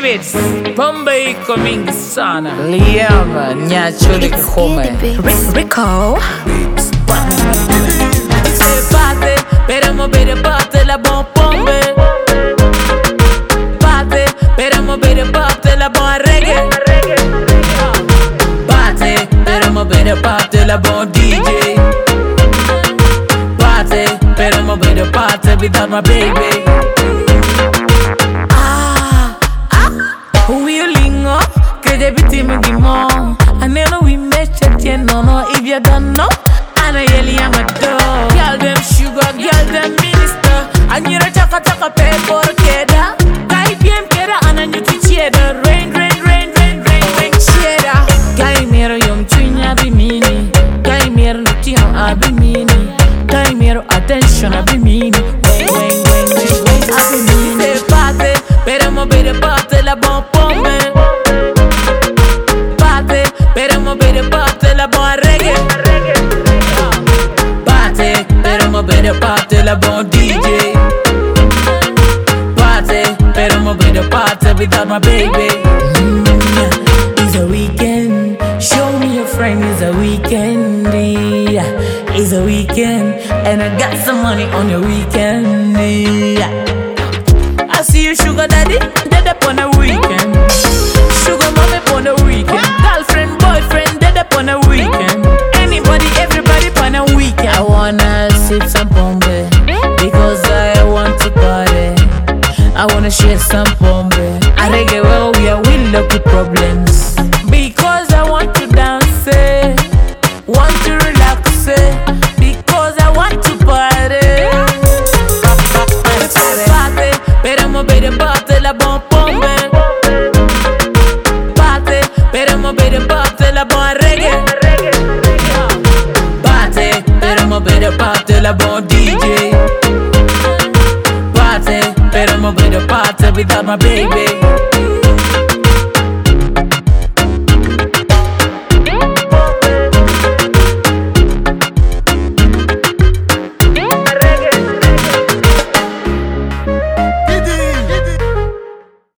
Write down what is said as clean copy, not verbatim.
Davids, Bombay coming sana. Liam, nyachuli kome. Rico. Se bate, peramo bere bate la bon pombe. Bate, peramo bere bate la bon reggae. Bate, peramo bere bate la bon DJ. Bate, peramo bere bate without my baby. Wheeling up, que debiti me gimon. I never we met yet, no, if you don't know. And I yelly am a dog. Girl them sugar, girl them minister. And you're a chaka pay for keda. Kai PM keda, and I need to cheddar. Rain, cheddar. Kai mero yom chunya be mini. Kai mero nutiham abi mini. Kai mero attention abi mini. Wang, abi mini. Se bate, peramo bere bate la bon pombe. Bate, peramo bere bate la bon reggae. Bate, peramo bere bate la bon DJ. Bate, peramo bere bate without my baby. It's a weekend, show me your friend. It's a weekend, yeah. It's a weekend, and I got some money on the weekend, yeah. I see you sugar daddy, dead up on a weekend. Sugar mommy on a weekend. Girlfriend, boyfriend, dead up on a weekend. Anybody, everybody on a weekend. I wanna sip some pombe because I want to party. I wanna share some pombe. I reggae well, we are with lucky problems. Because I want to dance, want to relax, because I want to party. Bate, peramo bere bate la bon pombe. Bate, peramo bere bate la bon reggae. Bate, peramo bere bate la bon DJ. Bate, peramo bere bate without my baby.